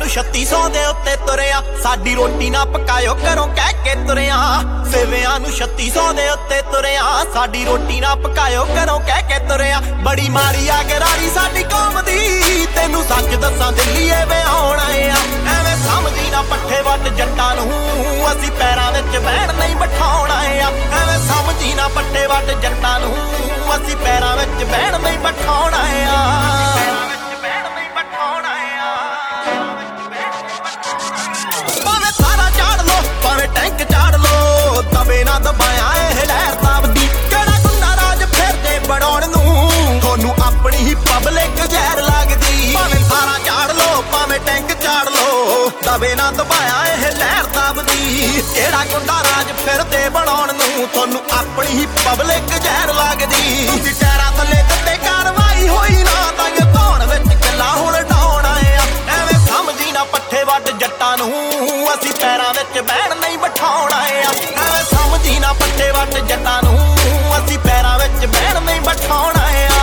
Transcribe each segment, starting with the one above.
ਨੂੰ 3600 ਦੇ ਉੱਤੇ ਤੁਰਿਆ ਸਾਡੀ ਰੋਟੀ ਨਾ ਪਕਾਇਓ ਘਰੋਂ ਕਹਿ ਕੇ ਤੁਰਿਆ ਸੇਵਿਆਂ ਨੂੰ 3600 ਦੇ ਉੱਤੇ ਤੁਰਿਆ ਸਾਡੀ ਰੋਟੀ ਨਾ ਪਕਾਇਓ ਘਰੋਂ ਕਹਿ ਕੇ ਤੁਰਿਆ ਬੜੀ ਮਾੜੀ ਆ ਗਰਾਰੀ ਸਾਡੀ ਕੌਮ ਦੀ ਤੈਨੂੰ ਸੱਚ ਦੱਸਾਂ ਦਿੱਲੀਏ ਵੇ ਆਉਣ ਆਏ ਆ ਐਵੇਂ ਸਮਝੀ ਨਾ ਪੱਠੇ ਵੱਟ ਜੱਟਾਂ ਨੂੰ ਅਸੀਂ ਪੈਰਾਂ ਵਿੱਚ ਬਹਿਣ ਨਹੀਂ ਬਿਠਾਉਣ ਆਏ ਆ ਐਵੇਂ ਸਮਝੀ ਨਾ ਪੱਠੇ ਵੱਟ ਜੱਟਾਂ ਨੂੰ ਅਸੀਂ ਪੈਰਾਂ ਵਿੱਚ ਬਹਿਣ ਨਹੀਂ ਬਿਠਾਉਣ ਆਏ ਆ ਭਾਵੇਂ ਸਾਰਾ ਝਾੜ ਲੋ ਭਾਵੇਂ ਟੈਂਕ ਝਾੜ ਲੋ ਦਬੇ ਨਾ ਦਬਾਇਆ ਇਹ ਲਹਿਰ ਤਾਵਦੀ ਕਿਹੜਾ ਗੁੰਡਾ ਰਾਜ ਫਿਰਦੇ ਬਣਾਉਣ ਨੂੰ ਤੁਹਾਨੂੰ ਆਪਣੀ ਹੀ ਪਬਲਿਕ ਜ਼ਹਿਰ ਲੱਗਦੀ ਭਾਵੇਂ ਸਾਰਾ ਝਾੜ ਲੋ ਭਾਵੇਂ ਟੈਂਕ ਝਾੜ ਲੋ ਦਬੇ ਨਾ ਦਬਾਇਆ ਇਹ ਲਹਿਰ ਤਾਵਦੀ ਕਿਹੜਾ ਗੁੰਡਾ ਰਾਜ ਫਿਰਦੇ ਬਣਾਉਣ ਨੂੰ ਤੁਹਾਨੂੰ ਆਪਣੀ ਹੀ ਪਬਲਿਕ ਜ਼ਹਿਰ ਲੱਗਦੀ ਤੁਸੀਂ ਟੈਰਾਂ ਥੱਲੇ ਦਿੱਤੇ ਕਾਰਵਾਈ ਹੋਈ ਨਾ ਤੰਗ ਧੌਣ ਵਿੱਚ ਗੱਲਾਂ ਹੁਣ ਢਾਉਣ ਆਏ ਆ ਐਵੇਂ ਸਮਝੀ ਨਾ ਪੱਠੇ ਵੱਟ ਜੱਟਾਂ ਨੂੰ ਅਸੀਂ ਪੈਰਾਂ ਵਿੱਚ ਬਹਿਣ ਨਹੀਂ ਬਿਠਾਉਣ ਆਏ ਆ ਐਵੇਂ ਸਮਝੀ ਨਾ ਪੱਠੇ ਵੱਟ ਜੱਟਾਂ ਨੂੰ ਅਸੀਂ ਪੈਰਾਂ ਵਿੱਚ ਬਹਿਣ ਨਹੀਂ ਬਿਠਾਉਣ ਆਏ ਆ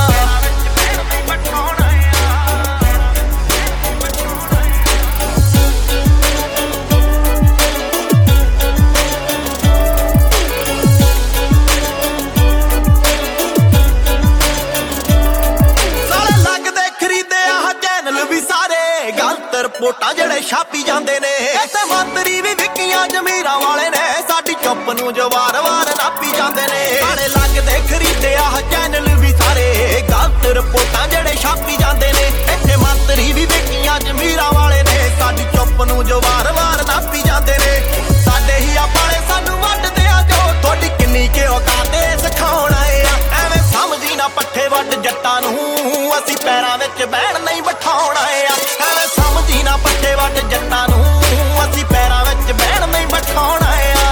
ਰਿਪੋਰਟਾਂ ਜਿਹੜੇ ਛਾਪੀ ਜਾਂਦੇ ਨੇ ਤੇ ਮੰਤਰੀ ਵੀ ਵਿਕੀਆਂ ਜ਼ਮੀਰਾਂ ਵਾਲੇ ਨੇ ਸਾਡੀ ਚੁੱਪ ਨੂੰ ਜੋ ਵਾਰ-ਵਾਰ ਨਾਪੀ ਜਾਂਦੇ ਨੇ ਸਾਰੇ ਲੱਗਦੇ ਖਰੀਦੇ ਆਹ ਚੈਨਲ ਵੀ ਸਾਰੇ ਗਲਤ ਰਿਪੋਰਟਾਂ ਜਿਹੜੇ ਛਾਪੀ ਜਾਂਦੇ ਨੇ ਇੱਥੇ ਮੰਤਰੀ ਵੀ ਵਿਕੀਆਂ ਜ਼ਮੀਰਾਂ ਵਾਲੇ ਨੇ ਸਾਡੀ ਚੁੱਪ ਨੂੰ ਜੋ ਵਾਰ-ਵਾਰ ਨਾਪੀ ਜਾਂਦੇ ਨੇ ਸਾਡੇ ਹੀ ਆਪਾਲੇ ਸਾਨੂੰ ਵੱਢਦੇ ਆ ਜੋ ਤੁਹਾਡੀ ਕਿੰਨੀ ਕਿ ਔਕਾਤ ਏ ਸਿਖਾਉਣ ਆਏ ਆ ਐਵੇਂ ਸਮਝੀ ਨਾ ਪੱਠੇ ਵੱਢ ਜੱਟਾਂ ਨੂੰ ਅਸੀਂ ਪੈਰਾਂ ਵਿੱਚ ਬਹਿਣ ਨਹੀਂ ਬਿਠਾਉਣ ਆਏ ਆ ਐਵੇਂ ਸਮਝੀ ਨਾ ਪੱਠੇ ਵੱਢ ਜੱਟਾਂ ਨੂੰ ਅਸੀਂ ਪੈਰਾਂ ਵਿੱਚ ਬਹਿਣ ਨਹੀਂ ਬਿਠਾਉਣ ਆਏ ਆ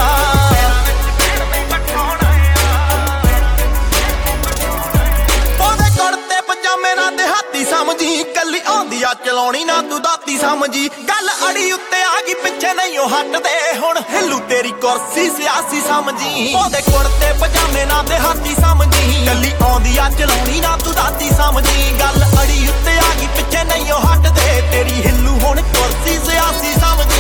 ਉਹਦੇ ਕੁੜਤੇ ਪਜਾਮੇ ਨਾ ਦਿਹਾਤੀ ਸਮਝੀ ਕੱਲੀ ਆਉਂਦੀ ਆ ਚਲਾਉਣੀ ਨਾ ਤੂੰ ਦਾਤੀ ਸਮਝੀ ਗੱਲ ਅੜੀ ਉੱਤੇ ਆ ਗਈ ਪਿੱਛੇ ਨਹੀਂ ਉਹ ਹਟਦੇ ਹੁਣ ਹਿੱਲੂ ਤੇਰੀ ਕੁਰਸੀ ਸਿਆਸੀ ਸਮਝੀ ਉਹਦੇ ਕੁੜਤੇ ਪਜਾਮੇ ਨਾ ਦਿਹਾਤੀ ਸਮਝੀ ਕੱਲੀ ਆਉਂਦੀ ਆ ਚਲਾਉਣੀ ਨਾ ਤੂੰ ਦਾਤੀ ਸਮਝੀ ਗੱਲ ਅੜੀ ਉੱਤੇ ਆ ਗਈ ਪਿੱਛੇ ਨਹੀਂ ਉਹ ਹਟਦੇ ਤੇਰੀ ਹਿੱਲੂ ਹੁਣ ਕੁਰਸੀ ਸਿਆਸੀ ਸਮਝੀ